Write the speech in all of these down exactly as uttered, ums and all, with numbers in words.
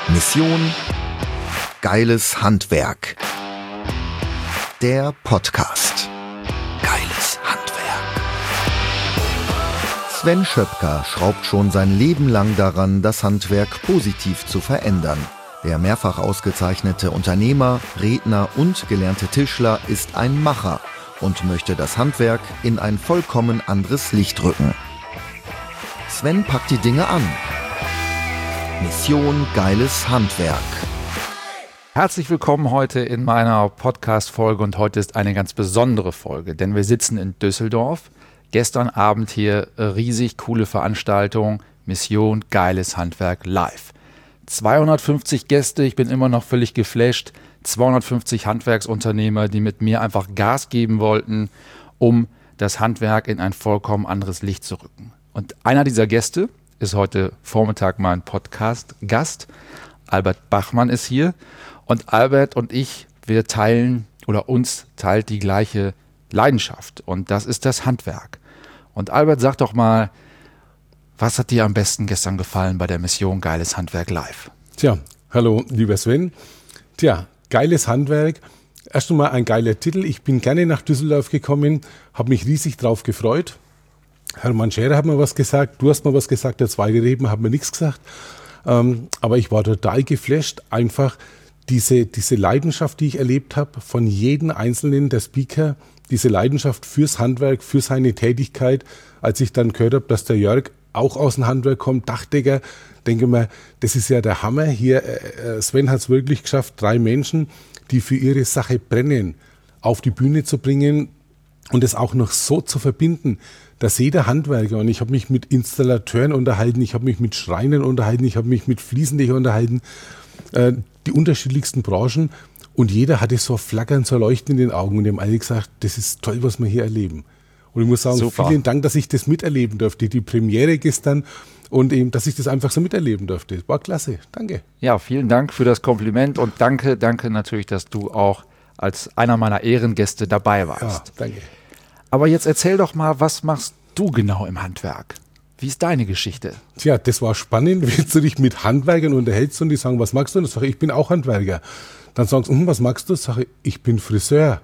Mission Geiles Handwerk. Der Podcast. Geiles Handwerk. Sven Schöpker schraubt schon sein Leben lang daran, das Handwerk positiv zu verändern. Der mehrfach ausgezeichnete Unternehmer, Redner und gelernte Tischler ist ein Macher und möchte das Handwerk in ein vollkommen anderes Licht rücken. Sven packt die Dinge an. Mission Geiles Handwerk. Herzlich willkommen heute in meiner Podcast-Folge und heute ist eine ganz besondere Folge, denn wir sitzen in Düsseldorf. Gestern Abend hier riesig coole Veranstaltung, Mission Geiles Handwerk live. zweihundertfünfzig Gäste, ich bin immer noch völlig geflasht, zweihundertfünfzig Handwerksunternehmer, die mit mir einfach Gas geben wollten, um das Handwerk in ein vollkommen anderes Licht zu rücken. Und einer dieser Gäste ist heute Vormittag mein Podcast-Gast. Albert Bachmann ist hier. Und Albert und ich, wir teilen oder uns teilt die gleiche Leidenschaft. Und das ist das Handwerk. Und Albert, sag doch mal, was hat dir am besten gestern gefallen bei der Mission Geiles Handwerk live? Tja, hallo lieber Sven. Tja, Geiles Handwerk. Erst einmal ein geiler Titel. Ich bin gerne nach Düsseldorf gekommen, habe mich riesig drauf gefreut. Hermann Scherer hat mir was gesagt, du hast mir was gesagt, der zweite Reben hat mir nichts gesagt. Ähm, aber ich war total geflasht, einfach diese, diese Leidenschaft, die ich erlebt habe, von jedem Einzelnen der Speaker, diese Leidenschaft fürs Handwerk, für seine Tätigkeit. Als ich dann gehört habe, dass der Jörg auch aus dem Handwerk kommt, Dachdecker, denke mir, das ist ja der Hammer. Hier, äh, Sven hat es wirklich geschafft, drei Menschen, die für ihre Sache brennen, auf die Bühne zu bringen und es auch noch so zu verbinden, dass jeder Handwerker, und ich habe mich mit Installateuren unterhalten, ich habe mich mit Schreinern unterhalten, ich habe mich mit Fliesenlegern unterhalten, äh, die unterschiedlichsten Branchen, und jeder hatte so flackern, so leuchten in den Augen und die haben alle gesagt, das ist toll, was wir hier erleben. Und ich muss sagen, Super. Vielen Dank, dass ich das miterleben durfte, die Premiere gestern, und eben, dass ich das einfach so miterleben durfte. War klasse, danke. Ja, vielen Dank für das Kompliment und danke, danke natürlich, dass du auch als einer meiner Ehrengäste dabei warst. Ja, danke. Aber jetzt erzähl doch mal, was machst du genau im Handwerk? Wie ist deine Geschichte? Tja, das war spannend, wenn du dich mit Handwerkern unterhältst und die sagen, was magst du? Und ich sage, ich bin auch Handwerker. Dann sagen sie, hm, was magst du? Ich sage, ich bin Friseur.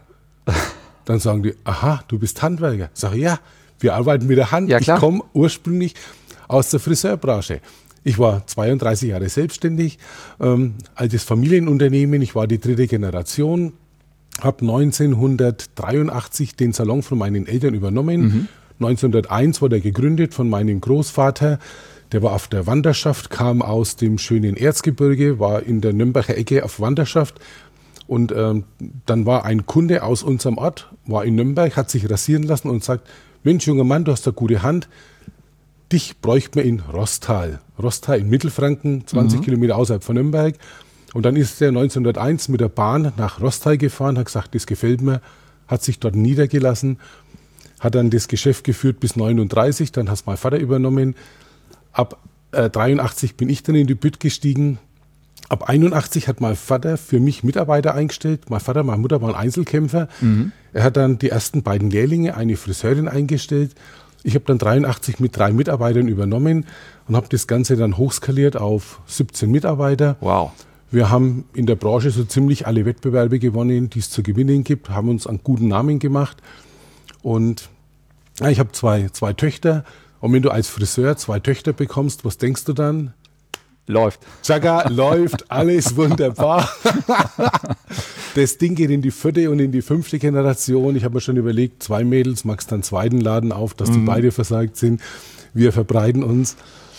Dann sagen die, aha, du bist Handwerker. Ich sage, ja, wir arbeiten mit der Hand. Ja, klar. Ich komme ursprünglich aus der Friseurbranche. Ich war zweiunddreißig Jahre selbstständig, ähm, altes Familienunternehmen, ich war die dritte Generation. Habe neunzehnhundertdreiundachtzig den Salon von meinen Eltern übernommen. Mhm. neunzehnhunderteins wurde er gegründet von meinem Großvater. Der war auf der Wanderschaft, kam aus dem schönen Erzgebirge, war in der Nürnberger Ecke auf Wanderschaft. Und ähm, dann war ein Kunde aus unserem Ort, war in Nürnberg, hat sich rasieren lassen und sagt, Mensch, junger Mann, du hast eine gute Hand. Dich bräuchte man in Rostal. Rostal in Mittelfranken, zwanzig mhm. Kilometer außerhalb von Nürnberg. Und dann ist er neunzehnhunderteins mit der Bahn nach Rostal gefahren, hat gesagt, das gefällt mir, hat sich dort niedergelassen, hat dann das Geschäft geführt bis neununddreißig, dann hat es mein Vater übernommen. Ab äh, dreiundachtzig bin ich dann in die Bütt gestiegen. Ab einundachtzig hat mein Vater für mich Mitarbeiter eingestellt. Mein Vater, meine Mutter waren Einzelkämpfer. Mhm. Er hat dann die ersten beiden Lehrlinge, eine Friseurin eingestellt. Ich habe dann dreiundachtzig mit drei Mitarbeitern übernommen und habe das Ganze dann hochskaliert auf siebzehn Mitarbeiter. Wow. Wir haben in der Branche so ziemlich alle Wettbewerbe gewonnen, die es zu gewinnen gibt, haben uns einen guten Namen gemacht. Und ja, ich habe zwei, zwei Töchter. Und wenn du als Friseur zwei Töchter bekommst, was denkst du dann? Läuft. Zaga, läuft, alles wunderbar. Das Ding geht in die vierte und in die fünfte Generation. Ich habe mir schon überlegt, zwei Mädels, magst dann einen zweiten Laden auf, dass die mhm. beide versagt sind. Wir verbreiten uns.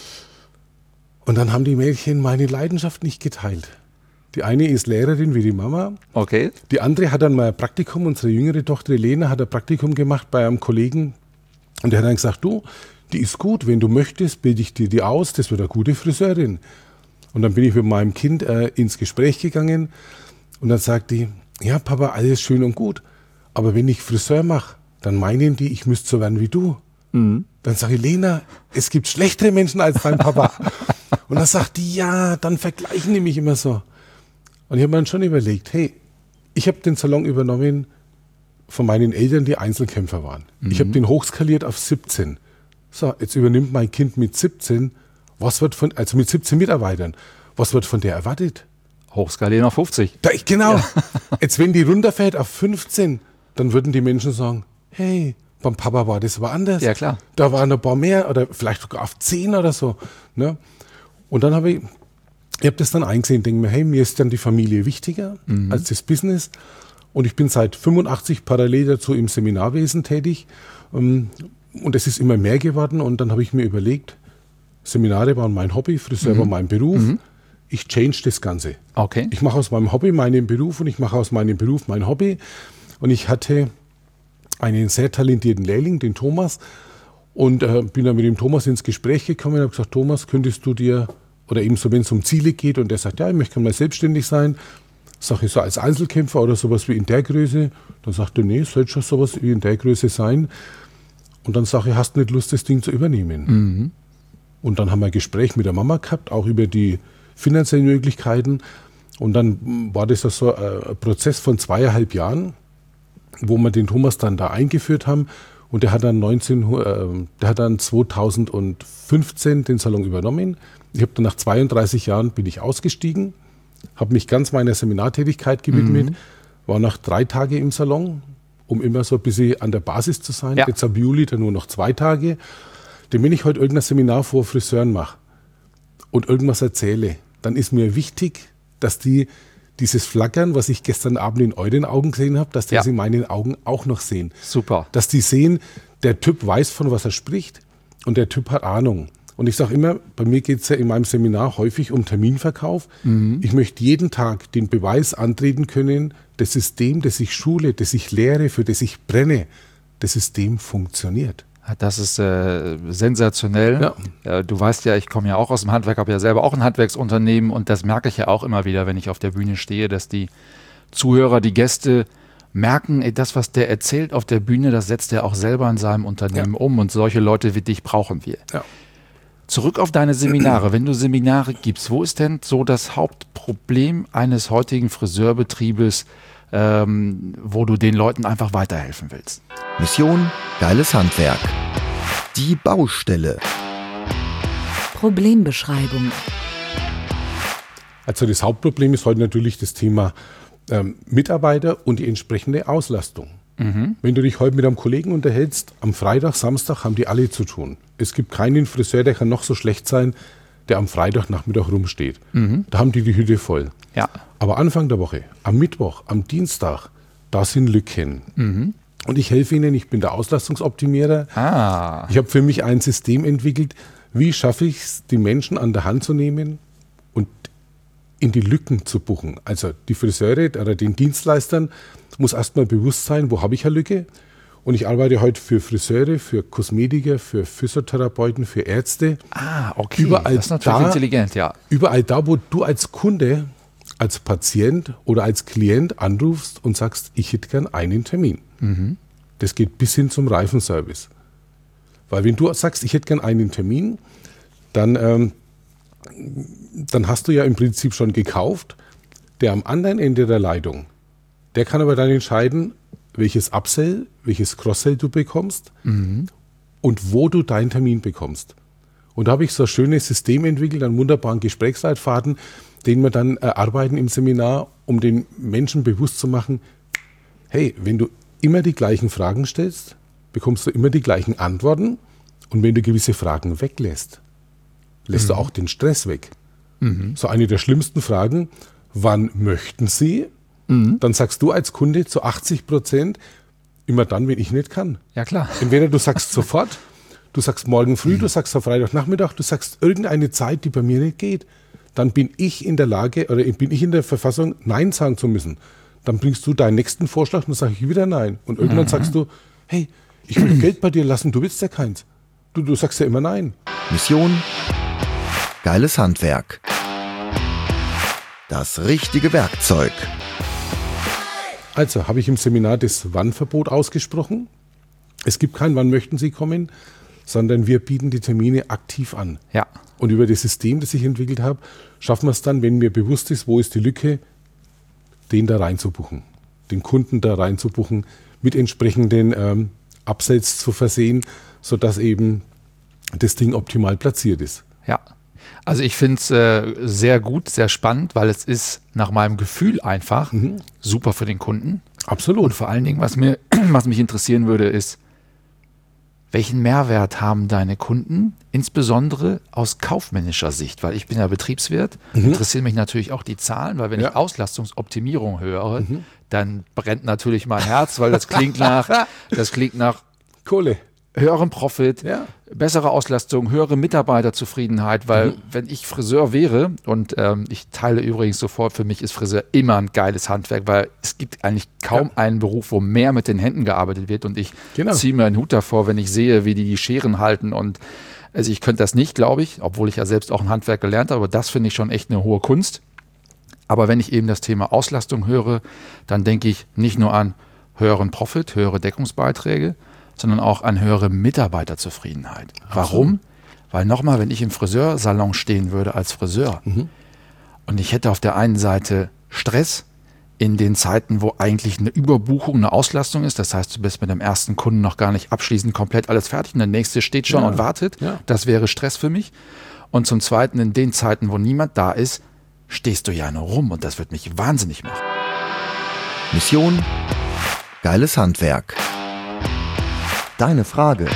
Und dann haben die Mädchen meine Leidenschaft nicht geteilt. Die eine ist Lehrerin wie die Mama. Okay. Die andere hat dann mal ein Praktikum, unsere jüngere Tochter Elena hat ein Praktikum gemacht bei einem Kollegen. Und der hat dann gesagt, du, die ist gut, wenn du möchtest, bilde ich dir die aus, das wird eine gute Friseurin. Und dann bin ich mit meinem Kind äh, ins Gespräch gegangen und dann sagt die, ja Papa, alles schön und gut, aber wenn ich Friseur mache, dann meinen die, ich müsste so werden wie du. Mhm. Dann sage ich, Lena, es gibt schlechtere Menschen als dein Papa. Und dann sagt die, ja, dann vergleichen die mich immer so. Und ich habe mir dann schon überlegt, hey, ich habe den Salon übernommen von meinen Eltern, die Einzelkämpfer waren. Mhm. Ich habe den hochskaliert auf siebzehn. So, jetzt übernimmt mein Kind mit siebzehn, was wird von, also mit siebzehn Mitarbeitern, Was wird von der erwartet? Hochskalieren auf fünfzig. Da, genau. Ja. Jetzt, wenn die runterfällt auf fünfzehn, dann würden die Menschen sagen, hey, beim Papa war das aber anders. Ja, klar. Da waren ein paar mehr oder vielleicht sogar auf zehn oder so. Ne? Und dann habe ich, ich habe das dann eingesehen, denke mir, hey, mir ist dann die Familie wichtiger mhm. als das Business. Und ich bin seit fünfundachtzig parallel dazu im Seminarwesen tätig. Und es ist immer mehr geworden. Und dann habe ich mir überlegt, Seminare waren mein Hobby, Friseur mhm. war mein Beruf. Mhm. Ich change das Ganze. Okay. Ich mache aus meinem Hobby meinen Beruf und ich mache aus meinem Beruf mein Hobby. Und ich hatte einen sehr talentierten Lehrling, den Thomas, und äh, bin dann mit dem Thomas ins Gespräch gekommen und habe gesagt, Thomas, könntest du dir, oder eben so, wenn es um Ziele geht, und der sagt, ja, ich möchte mal selbstständig sein, sage ich so als Einzelkämpfer oder sowas wie in der Größe, dann sagt er, nee, es sollte schon sowas wie in der Größe sein. Und dann sage ich, hast du nicht Lust, das Ding zu übernehmen? Mhm. Und dann haben wir ein Gespräch mit der Mama gehabt, auch über die finanziellen Möglichkeiten. Und dann war das so ein Prozess von zweieinhalb Jahren, wo wir den Thomas dann da eingeführt haben. Und der hat dann, neunzehn, äh, der hat dann zweitausendfünfzehn den Salon übernommen. Ich habe dann nach zweiunddreißig Jahren bin ich ausgestiegen, habe mich ganz meiner Seminartätigkeit gewidmet, mhm. war noch drei Tage im Salon, um immer so ein bisschen an der Basis zu sein. Ja. Jetzt ab Juli dann nur noch zwei Tage. Denn wenn ich heute irgendein Seminar vor Friseuren mache und irgendwas erzähle, dann ist mir wichtig, dass die dieses Flackern, was ich gestern Abend in euren Augen gesehen habe, dass die ja. das in meinen Augen auch noch sehen. Super. Dass die sehen, der Typ weiß, von was er spricht und der Typ hat Ahnung. Und ich sage immer, bei mir geht es ja in meinem Seminar häufig um Terminverkauf. Mhm. Ich möchte jeden Tag den Beweis antreten können, das System, das ich schule, das ich lehre, für das ich brenne, das System funktioniert. Das ist äh, sensationell. Ja. Äh, du weißt ja, ich komme ja auch aus dem Handwerk, habe ja selber auch ein Handwerksunternehmen und das merke ich ja auch immer wieder, wenn ich auf der Bühne stehe, dass die Zuhörer, die Gäste merken, ey, das, was der erzählt auf der Bühne, das setzt er auch selber in seinem Unternehmen ja. um und solche Leute wie dich brauchen wir. Ja. Zurück auf deine Seminare. Wenn du Seminare gibst, wo ist denn so das Hauptproblem eines heutigen Friseurbetriebes, ähm, wo du den Leuten einfach weiterhelfen willst? Mission Geiles Handwerk. Die Baustelle. Problembeschreibung. Also das Hauptproblem ist heute natürlich das Thema ähm, Mitarbeiter und die entsprechende Auslastung. Mhm. Wenn du dich heute mit einem Kollegen unterhältst, am Freitag, Samstag haben die alle zu tun. Es gibt keinen Friseur, der kann noch so schlecht sein, der am Freitagnachmittag rumsteht. Mhm. Da haben die die Hütte voll. Ja. Aber Anfang der Woche, am Mittwoch, am Dienstag, da sind Lücken. Mhm. Und ich helfe ihnen, ich bin der Auslastungsoptimierer. Ah. Ich habe für mich ein System entwickelt, wie schaffe ich es, die Menschen an der Hand zu nehmen und in die Lücken zu buchen. Also die Friseure oder den Dienstleistern muss erstmal bewusst sein, wo habe ich eine Lücke. Und ich arbeite heute für Friseure, für Kosmetiker, für Physiotherapeuten, für Ärzte. Ah, okay. Überall das ist natürlich da, intelligent, ja. Überall da, wo du als Kunde, als Patient oder als Klient anrufst und sagst, ich hätte gern einen Termin. Mhm. Das geht bis hin zum Reifenservice. Weil wenn du sagst, ich hätte gern einen Termin, dann, ähm, dann hast du ja im Prinzip schon gekauft. Der am anderen Ende der Leitung, der kann aber dann entscheiden, welches Upsell, welches Crosssell du bekommst mhm. und wo du deinen Termin bekommst. Und da habe ich so ein schönes System entwickelt, einen wunderbaren Gesprächsleitfaden, den wir dann erarbeiten im Seminar, um den Menschen bewusst zu machen, hey, wenn du immer die gleichen Fragen stellst, bekommst du immer die gleichen Antworten. Und wenn du gewisse Fragen weglässt, lässt mhm. du auch den Stress weg. Mhm. So eine der schlimmsten Fragen, wann möchten Sie? Mhm. Dann sagst du als Kunde zu achtzig Prozent immer dann, wenn ich nicht kann. Ja, klar. Entweder du sagst sofort, du sagst morgen früh, mhm. du sagst am Freitagnachmittag, du sagst irgendeine Zeit, die bei mir nicht geht. Dann bin ich in der Lage oder bin ich in der Verfassung, Nein sagen zu müssen. Dann bringst du deinen nächsten Vorschlag und dann sage ich wieder Nein. Und irgendwann mhm. sagst du, hey, ich will Geld bei dir lassen, du willst ja keins. Du, du sagst ja immer Nein. Mission Geiles Handwerk. Das richtige Werkzeug. Also habe ich im Seminar das Wann-Verbot ausgesprochen. Es gibt kein Wann möchten Sie kommen, sondern wir bieten die Termine aktiv an. Ja. Und über das System, das ich entwickelt habe, schaffen wir es dann, wenn mir bewusst ist, wo ist die Lücke, den da reinzubuchen, den Kunden da reinzubuchen, mit entsprechenden ähm, Upsells zu versehen, sodass eben das Ding optimal platziert ist. Ja. Also ich finde es äh, sehr gut, sehr spannend, weil es ist nach meinem Gefühl einfach mhm. super für den Kunden. Absolut. Und vor allen Dingen, was, mir, was mich interessieren würde, ist, welchen Mehrwert haben deine Kunden, insbesondere aus kaufmännischer Sicht? Weil ich bin ja Betriebswirt, mhm. interessieren mich natürlich auch die Zahlen, weil wenn ja. ich Auslastungsoptimierung höre, mhm. dann brennt natürlich mein Herz, weil das klingt nach, das klingt nach Kohle. Höheren Profit, ja. bessere Auslastung, höhere Mitarbeiterzufriedenheit, weil mhm. wenn ich Friseur wäre, und ähm, ich teile übrigens sofort, für mich ist Friseur immer ein geiles Handwerk, weil es gibt eigentlich kaum ja. einen Beruf, wo mehr mit den Händen gearbeitet wird und ich genau. ziehe mir einen Hut davor, wenn ich sehe, wie die die Scheren halten und also ich könnte das nicht, glaube ich, obwohl ich ja selbst auch ein Handwerk gelernt habe, aber das finde ich schon echt eine hohe Kunst. Aber wenn ich eben das Thema Auslastung höre, dann denke ich nicht nur an höheren Profit, höhere Deckungsbeiträge, sondern auch an höhere Mitarbeiterzufriedenheit. Warum? Weil nochmal, wenn ich im Friseursalon stehen würde als Friseur mhm. und ich hätte auf der einen Seite Stress in den Zeiten, wo eigentlich eine Überbuchung, eine Auslastung ist, das heißt, du bist mit dem ersten Kunden noch gar nicht abschließend komplett alles fertig und der nächste steht schon ja. und wartet, ja. das wäre Stress für mich. Und zum Zweiten, in den Zeiten, wo niemand da ist, stehst du ja nur rum und das wird mich wahnsinnig machen. Mission: geiles Handwerk. Deine Frage.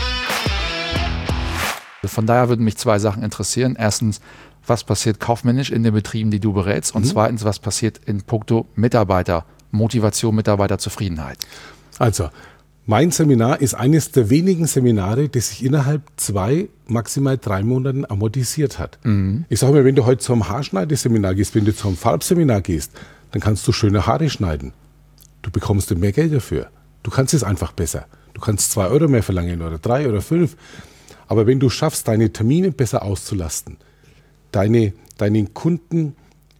Von daher würden mich zwei Sachen interessieren. Erstens, was passiert kaufmännisch in den Betrieben, die du berätst? Und mhm. zweitens, was passiert in puncto Mitarbeiter, Motivation, Mitarbeiterzufriedenheit? Also, mein Seminar ist eines der wenigen Seminare, das sich innerhalb zwei, maximal drei Monaten amortisiert hat. Mhm. Ich sage mir, wenn du heute zum Haarschneideseminar gehst, wenn du zum Farbseminar gehst, dann kannst du schöne Haare schneiden. Du bekommst mehr Geld dafür. Du kannst es einfach besser. Du kannst zwei Euro mehr verlangen oder drei oder fünf. Aber wenn du schaffst, deine Termine besser auszulasten, deine, deinen Kunden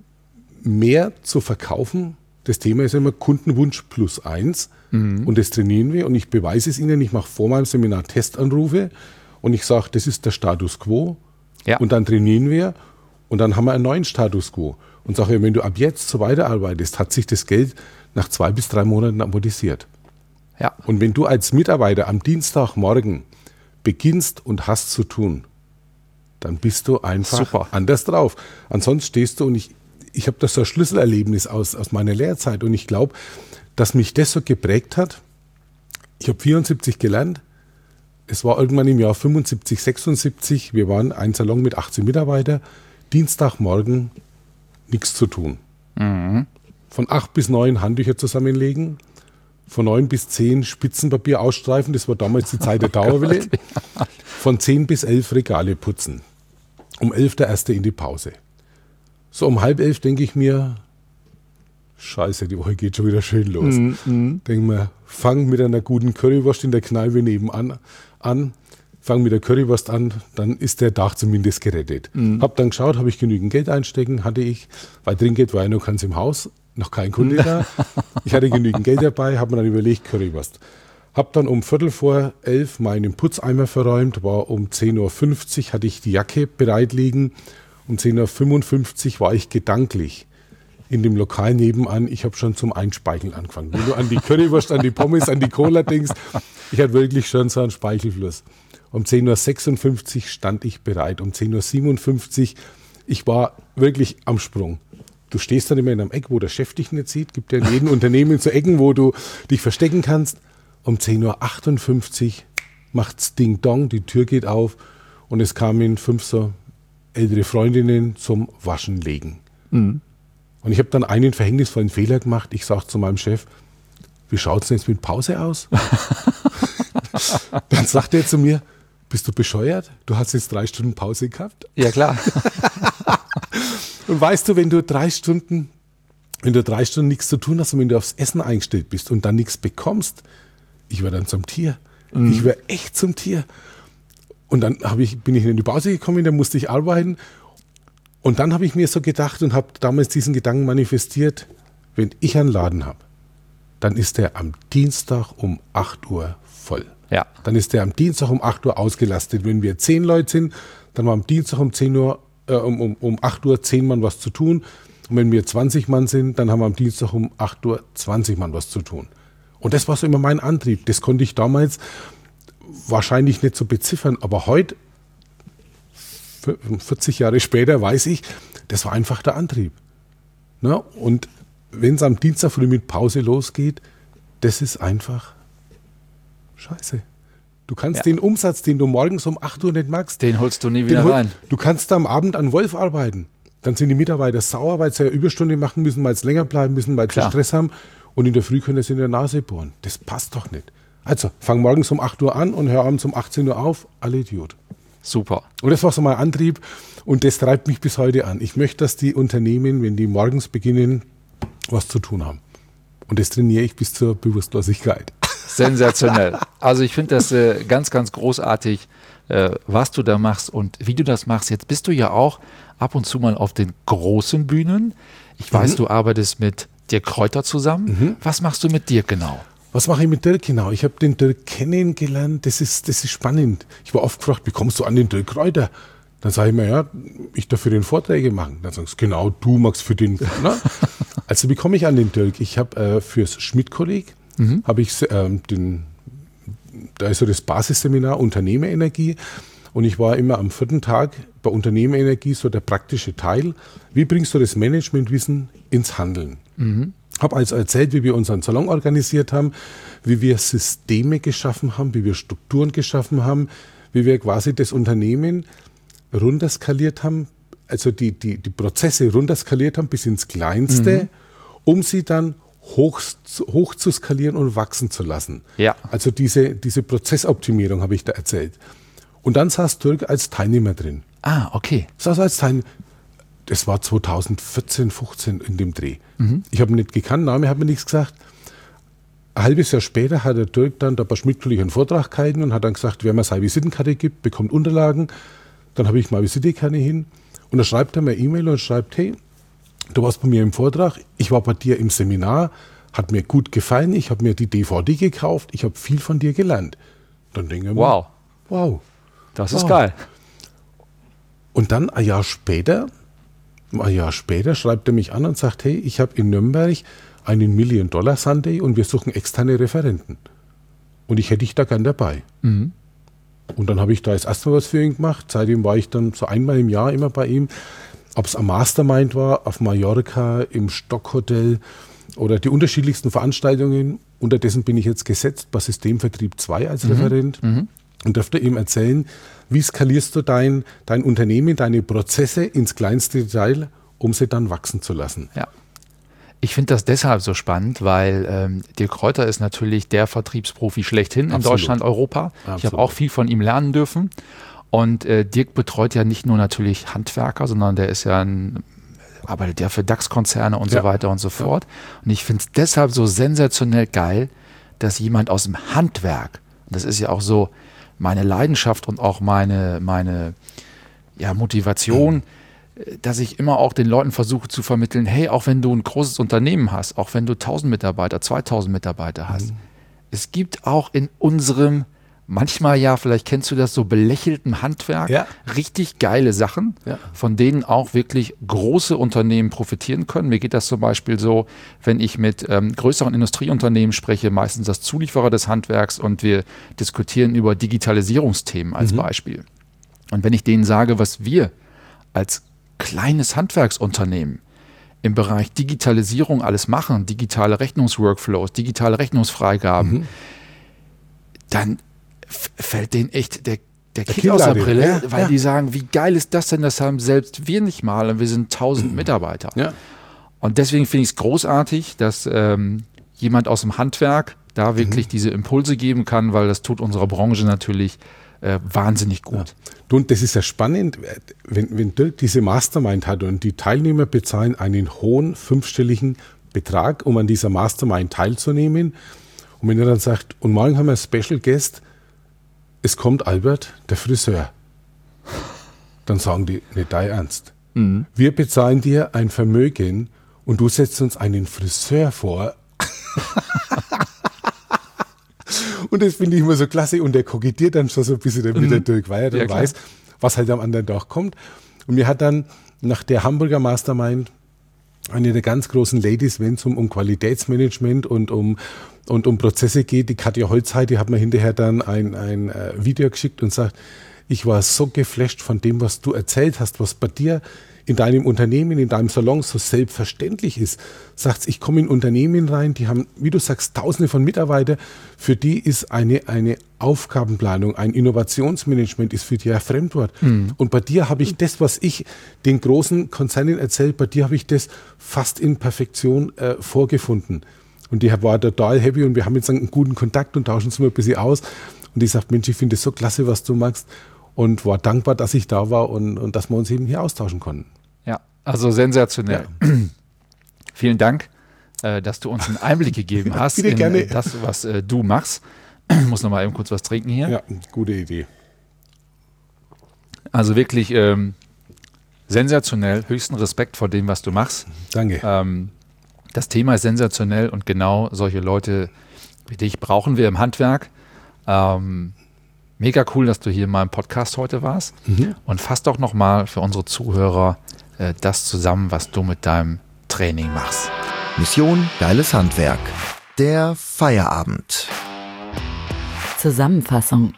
mehr zu verkaufen, das Thema ist immer Kundenwunsch plus eins. Mhm. Und das trainieren wir. Und ich beweise es ihnen. Ich mache vor meinem Seminar Testanrufe und ich sage, das ist der Status quo. Ja. Und dann trainieren wir und dann haben wir einen neuen Status quo. Und sage, wenn du ab jetzt so weiterarbeitest, hat sich das Geld nach zwei bis drei Monaten amortisiert. Ja. Und wenn du als Mitarbeiter am Dienstagmorgen beginnst und hast zu tun, dann bist du einfach Super. anders drauf. Ansonsten stehst du und ich, ich habe das so ein Schlüsselerlebnis aus, aus meiner Lehrzeit und ich glaube, dass mich das so geprägt hat. Ich habe vierundsiebzig gelernt. Es war irgendwann im Jahr fünfundsiebzig, sechsundsiebzig. Wir waren ein Salon mit achtzehn Mitarbeitern. Dienstagmorgen nichts zu tun. Mhm. Von acht bis neun Handtücher zusammenlegen. Von neun bis zehn Spitzenpapier ausstreifen, das war damals die Zeit der Dauerwelle. Von zehn bis elf Regale putzen. Um elf der erste in die Pause. So um halb elf denke ich mir, scheiße, die Woche geht schon wieder schön los. Mm, mm. Denke mir, fang mit einer guten Currywurst in der Kneipe nebenan an. Fang mit der Currywurst an, dann ist der Tag zumindest gerettet. Mm. Hab dann geschaut, habe ich genügend Geld einstecken, hatte ich, weil Trinkgeld war ja noch keins im Haus. Noch kein Kunde da. Ich hatte genügend Geld dabei, habe mir dann überlegt, Currywurst. Habe dann um Viertel vor elf meinen Putzeimer verräumt, war um zehn Uhr fünfzig, hatte ich die Jacke bereit liegen. Um zehn Uhr fünfundfünfzig war ich gedanklich in dem Lokal nebenan. Ich habe schon zum Einspeicheln angefangen. Wenn du an die Currywurst, an die Pommes, an die Cola denkst, ich hatte wirklich schon so einen Speichelfluss. Um zehn Uhr sechsundfünfzig stand ich bereit. Um zehn Uhr siebenundfünfzig, ich war wirklich am Sprung. Du stehst dann immer in einem Eck, wo der Chef dich nicht sieht. Gibt ja in jedem Unternehmen so Ecken, wo du dich verstecken kannst. Um zehn Uhr achtundfünfzig macht's Ding Dong, die Tür geht auf und es kamen fünf so ältere Freundinnen zum Waschen legen. Mhm. Und ich habe dann einen verhängnisvollen Fehler gemacht. Ich sage zu meinem Chef, wie schaut es denn jetzt mit Pause aus? Dann sagt er zu mir, bist du bescheuert? Du hast jetzt drei Stunden Pause gehabt? Ja, klar. Und weißt du, wenn du drei Stunden, wenn du drei Stunden nichts zu tun hast und wenn du aufs Essen eingestellt bist und dann nichts bekommst, ich war dann zum Tier. Mhm. Ich war echt zum Tier. Und dann hab ich, bin ich in die Pause gekommen, dann musste ich arbeiten. Und dann habe ich mir so gedacht und habe damals diesen Gedanken manifestiert, wenn ich einen Laden habe, dann ist der am Dienstag um acht Uhr voll. Ja. Dann ist der am Dienstag um acht Uhr ausgelastet. Wenn wir zehn Leute sind, dann war am Dienstag um zehn Uhr Um, um, um acht Uhr zehn Mann was zu tun. Und wenn wir zwanzig Mann sind, dann haben wir am Dienstag um acht Uhr zwanzig Mann was zu tun. Und das war so immer mein Antrieb. Das konnte ich damals wahrscheinlich nicht so beziffern. Aber heute vierzig Jahre später weiß ich, das war einfach der Antrieb. Na, und wenn es am Dienstag früh mit Pause losgeht, das ist einfach scheiße. Du kannst ja. den Umsatz, den du morgens um acht Uhr nicht magst, den holst du nie wieder hol- rein. Du kannst am Abend an Wolf arbeiten. Dann sind die Mitarbeiter sauer, weil sie ja Überstunde machen müssen, weil sie länger bleiben müssen, weil sie Stress haben. Und in der Früh können sie in der Nase bohren. Das passt doch nicht. Also, fang morgens um acht Uhr an und hör abends um achtzehn Uhr auf. Alle Idiot. Super. Und das war so mein Antrieb. Und das treibt mich bis heute an. Ich möchte, dass die Unternehmen, wenn die morgens beginnen, was zu tun haben. Und das trainiere ich bis zur Bewusstlosigkeit. Sensationell. Also ich finde das äh, ganz, ganz großartig, äh, was du da machst und wie du das machst. Jetzt bist du ja auch ab und zu mal auf den großen Bühnen. Ich weiß, mhm. du arbeitest mit Dirk Kräuter zusammen. Mhm. Was machst du mit Dirk genau? Was mache ich mit Dirk genau? Ich habe den Dirk kennengelernt. Das ist, das ist spannend. Ich war oft gefragt, wie kommst du an den Dirk Kräuter? Dann sage ich mir, ja, ich darf für den Vorträge machen. Dann sagst du, genau, du machst für den. Ne? Also wie komme ich an den Dirk? Ich habe äh, fürs Schmidt-Kolleg, mhm. habe ich ähm, den, da ist so das Basisseminar Unternehmerenergie. Und ich war immer am vierten Tag bei Unternehmerenergie so der praktische Teil. Wie bringst du das Managementwissen ins Handeln? Mhm. Habe also erzählt, wie wir unseren Salon organisiert haben, wie wir Systeme geschaffen haben, wie wir Strukturen geschaffen haben, wie wir quasi das Unternehmen runterskaliert haben, also die, die, die Prozesse runterskaliert haben bis ins Kleinste, mhm. um sie dann hoch, hoch zu skalieren und wachsen zu lassen. Ja. Also diese, diese Prozessoptimierung habe ich da erzählt. Und dann saß Dirk als Teilnehmer drin. Ah, okay. Saß als Teilnehmer. Das war zweitausendvierzehn, fünfzehn in dem Dreh. Mhm. Ich habe ihn nicht gekannt, Name hat mir nichts gesagt. Ein halbes Jahr später hat der Dirk dann da bei Schmidt-Kolleg einen Vortrag gehalten und hat dann gesagt, wer mir seine Visitenkarte gibt, bekommt Unterlagen. Dann habe ich mal Visitenkarte hin und dann schreibt er mir E-Mail und schreibt, hey, du warst bei mir im Vortrag, ich war bei dir im Seminar, hat mir gut gefallen, ich habe mir die D V D gekauft, ich habe viel von dir gelernt. Dann denke ich mir, wow, wow, das ist wow. geil. Und dann ein Jahr später, ein Jahr später schreibt er mich an und sagt, hey, ich habe in Nürnberg einen Million-Dollar-Sunday und wir suchen externe Referenten. Und ich hätte dich da gern dabei. Mhm. Und dann habe ich da das erste Mal was für ihn gemacht. Seitdem war ich dann so einmal im Jahr immer bei ihm. Ob es am Mastermind war, auf Mallorca, im Stockhotel oder die unterschiedlichsten Veranstaltungen. Unterdessen bin ich jetzt gesetzt bei Systemvertrieb zwei als mhm. Referent mhm. und dürfte ihm erzählen, wie skalierst du dein, dein Unternehmen, deine Prozesse ins kleinste Detail, um sie dann wachsen zu lassen. Ja. Ich finde das deshalb so spannend, weil ähm, Dirk Kräuter ist natürlich der Vertriebsprofi schlechthin Absolut. in Deutschland, Europa. Absolut. Ich habe auch viel von ihm lernen dürfen. Und äh, Dirk betreut ja nicht nur natürlich Handwerker, sondern der ist ja ein, arbeitet ja für DAX-Konzerne und ja. so weiter und so fort. Ja. Und ich finde es deshalb so sensationell geil, dass jemand aus dem Handwerk, das ist ja auch so meine Leidenschaft und auch meine, meine ja, Motivation, mhm. dass ich immer auch den Leuten versuche zu vermitteln, hey, auch wenn du ein großes Unternehmen hast, auch wenn du tausend Mitarbeiter, zweitausend Mitarbeiter hast, mhm. es gibt auch in unserem, manchmal ja, vielleicht kennst du das, so belächelten Handwerk, ja. richtig geile Sachen, ja. von denen auch wirklich große Unternehmen profitieren können. Mir geht das zum Beispiel so, wenn ich mit ähm, größeren Industrieunternehmen spreche, meistens das Zulieferer des Handwerks, und wir diskutieren über Digitalisierungsthemen als mhm. Beispiel. Und wenn ich denen sage, was wir als kleines Handwerksunternehmen im Bereich Digitalisierung alles machen, digitale Rechnungsworkflows, digitale Rechnungsfreigaben, mhm. dann f- fällt denen echt der, der, der Kick aus der Brille, ja, weil ja. die sagen, wie geil ist das denn, das haben selbst wir nicht mal und wir sind tausend mhm. Mitarbeiter. Ja. Und deswegen finde ich es großartig, dass ähm, jemand aus dem Handwerk da wirklich mhm. diese Impulse geben kann, weil das tut unserer Branche natürlich Äh, wahnsinnig gut. Ja. Und das ist ja spannend, wenn, wenn Dirk diese Mastermind hat und die Teilnehmer bezahlen einen hohen fünfstelligen Betrag, um an dieser Mastermind teilzunehmen. Und wenn er dann sagt, und morgen haben wir einen Special Guest, es kommt Albert, der Friseur. Dann sagen die, nicht dein Ernst. Mhm. Wir bezahlen dir ein Vermögen und du setzt uns einen Friseur vor. Und das finde ich immer so klasse. Und der kokettiert dann schon so ein bisschen mit der Dirk, weil er dann ja, weiß, was halt am anderen Tag kommt. Und mir hat dann nach der Hamburger Mastermind eine der ganz großen Ladies, wenn es um, um Qualitätsmanagement und um, und um Prozesse geht, die Katja Holzheit, die hat mir hinterher dann ein, ein äh, Video geschickt und sagt, ich war so geflasht von dem, was du erzählt hast, was bei dir in deinem Unternehmen, in deinem Salon so selbstverständlich ist. Sagst, ich komme in Unternehmen rein, die haben, wie du sagst, tausende von Mitarbeitern, für die ist eine, eine Aufgabenplanung, ein Innovationsmanagement ist für die ein Fremdwort. Mhm. Und bei dir habe ich das, was ich den großen Konzernen erzähle, bei dir habe ich das fast in Perfektion äh, vorgefunden. Und die war total happy und wir haben jetzt einen guten Kontakt und tauschen uns mal ein bisschen aus. Und ich sagte, Mensch, ich finde es so klasse, was du machst. Und war dankbar, dass ich da war und, und dass wir uns eben hier austauschen konnten. Ja, also sensationell. Ja. Vielen Dank, äh, dass du uns einen Einblick gegeben hast Bitte in gerne. das, was äh, du machst. Ich muss noch mal eben kurz was trinken hier. Ja, gute Idee. Also wirklich ähm, sensationell, höchsten Respekt vor dem, was du machst. Danke. Ähm, das Thema ist sensationell und genau solche Leute wie dich brauchen wir im Handwerk. Ähm, mega cool, dass du hier in meinem Podcast heute warst. Mhm. Und fass doch noch mal für unsere Zuhörer äh, das zusammen, was du mit deinem Training machst. Mission Geiles Handwerk. Der Feierabend. Zusammenfassung.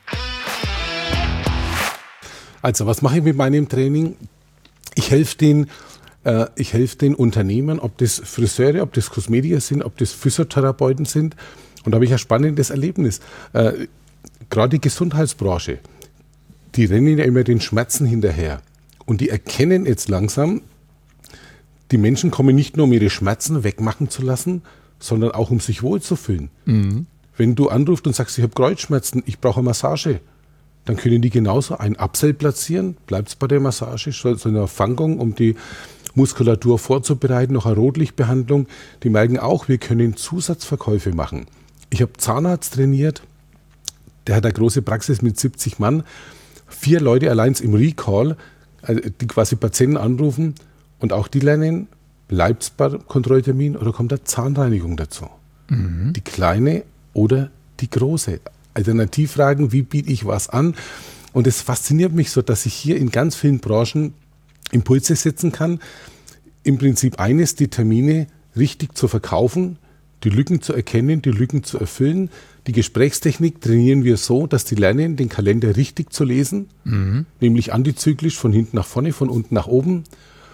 Also, was mache ich mit meinem Training? Ich helfe den, äh, ich helfe den Unternehmern, ob das Friseure, ob das Kosmetiker sind, ob das Physiotherapeuten sind. Und da habe ich ein spannendes Erlebnis. Äh, Gerade die Gesundheitsbranche, die rennen ja immer den Schmerzen hinterher. Und die erkennen jetzt langsam, die Menschen kommen nicht nur, um ihre Schmerzen wegmachen zu lassen, sondern auch, um sich wohlzufühlen. Mhm. Wenn du anrufst und sagst, ich habe Kreuzschmerzen, ich brauche eine Massage, dann können die genauso ein Upsell platzieren, bleibt es bei der Massage, so eine Fangung, um die Muskulatur vorzubereiten, noch eine Rotlichtbehandlung. Die merken auch, wir können Zusatzverkäufe machen. Ich habe Zahnarzt trainiert, der hat eine große Praxis mit siebzig Mann, vier Leute allein im Recall, also die quasi Patienten anrufen und auch die lernen, bleibt es beim Kontrolltermin oder kommt eine Zahnreinigung dazu? Mhm. Die kleine oder die große? Alternativfragen, wie biete ich was an? Und es fasziniert mich so, dass ich hier in ganz vielen Branchen Impulse setzen kann. Im Prinzip eines, die Termine richtig zu verkaufen, die Lücken zu erkennen, die Lücken zu erfüllen. Die Gesprächstechnik trainieren wir so, dass die lernen, den Kalender richtig zu lesen, mhm. nämlich antizyklisch von hinten nach vorne, von unten nach oben,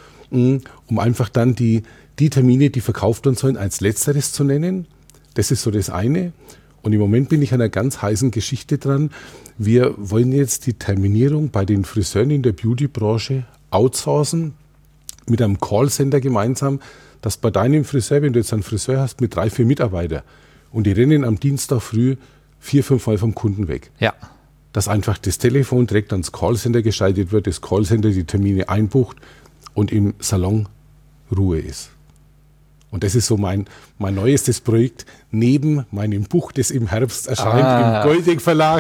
um einfach dann die, die Termine, die verkauft werden sollen, als letzteres zu nennen. Das ist so das eine. Und im Moment bin ich an einer ganz heißen Geschichte dran. Wir wollen jetzt die Terminierung bei den Friseuren in der Beautybranche outsourcen mit einem Callcenter gemeinsam, dass bei deinem Friseur, wenn du jetzt einen Friseur hast mit drei, vier Mitarbeitern und die rennen am Dienstag früh vier, fünf Mal vom Kunden weg. Ja. Dass einfach das Telefon direkt ans Callcenter geschaltet wird, das Callcenter die Termine einbucht und im Salon Ruhe ist. Und das ist so mein, mein neuestes Projekt, neben meinem Buch, das im Herbst erscheint, ah. im Goldegg Verlag.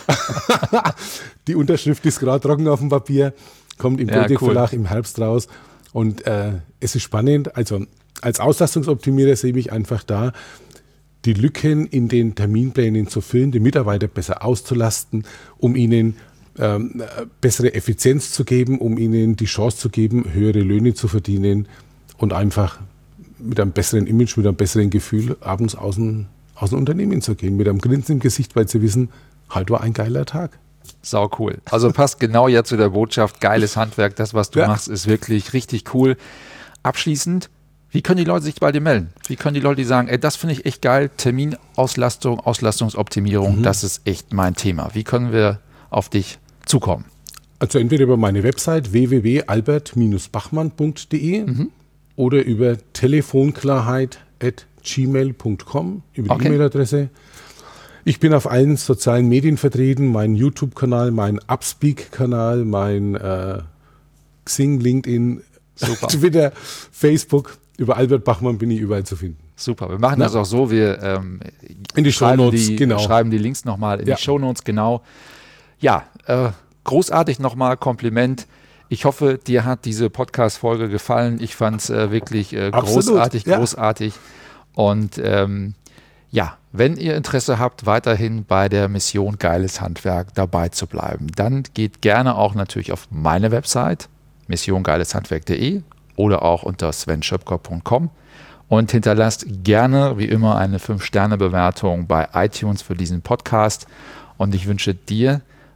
Die Unterschrift ist gerade trocken auf dem Papier, kommt im ja, Goldegg cool. Verlag im Herbst raus. Und äh, es ist spannend, also als Auslastungsoptimierer sehe ich mich einfach da, die Lücken in den Terminplänen zu füllen, die Mitarbeiter besser auszulasten, um ihnen ähm, bessere Effizienz zu geben, um ihnen die Chance zu geben, höhere Löhne zu verdienen und einfach mit einem besseren Image, mit einem besseren Gefühl abends aus dem, aus dem Unternehmen zu gehen, mit einem Grinsen im Gesicht, weil sie wissen, halt war ein geiler Tag. Sau cool. Also passt genau jetzt zu der Botschaft, geiles Handwerk, das, was du ja. machst, ist wirklich richtig cool. Abschließend, wie können die Leute sich bei dir melden? Wie können die Leute die sagen, ey, das finde ich echt geil, Terminauslastung, Auslastungsoptimierung, mhm. das ist echt mein Thema. Wie können wir auf dich zukommen? Also entweder über meine Website w w w punkt albert Bindestrich bachmann punkt d e mhm. oder über telefonklarheit at gmail punkt com, über die okay. E-Mail-Adresse. Ich bin auf allen sozialen Medien vertreten, mein YouTube-Kanal, mein Upspeak-Kanal, mein äh, Xing, LinkedIn, Super. Twitter, Facebook. Über Albert Bachmann bin ich überall zu finden. Super, wir machen Na? das auch so, wir ähm, in die Shownotes, die, genau. schreiben die Links nochmal in ja. die Shownotes, genau. Ja, äh, großartig nochmal, Kompliment. Ich hoffe, dir hat diese Podcast-Folge gefallen. Ich fand es äh, wirklich äh, großartig, ja. großartig. Und ähm, ja, wenn ihr Interesse habt, weiterhin bei der Mission Geiles Handwerk dabei zu bleiben, dann geht gerne auch natürlich auf meine Website, mission geiles handwerk punkt d e oder auch unter sven schöpker punkt com und hinterlasst gerne, wie immer, eine fünf Sterne Bewertung bei iTunes für diesen Podcast. Und ich wünsche dir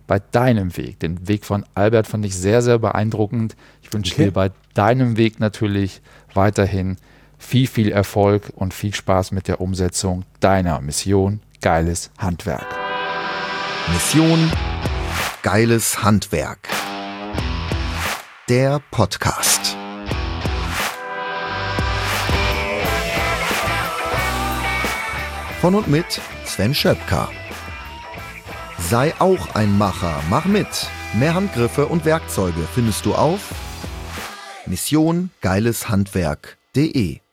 bei deinem Weg. Den Weg von Albert fand ich sehr, sehr beeindruckend. Ich wünsche Okay. dir bei deinem Weg natürlich weiterhin viel, viel Erfolg und viel Spaß mit der Umsetzung deiner Mission Geiles Handwerk. Mission Geiles Handwerk. Der Podcast. Von und mit Sven Schöpker. Sei auch ein Macher, mach mit. Mehr Handgriffe und Werkzeuge findest du auf mission geiles handwerk punkt de.